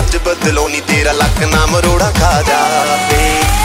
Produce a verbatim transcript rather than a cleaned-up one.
ਅੱਜ ਬਦਲੋ ਨੀ ਤੇਰਾ ਲੱਕ ਨਾ ਮਰੋੜਾ ਖਾ ਜਾਵੇ।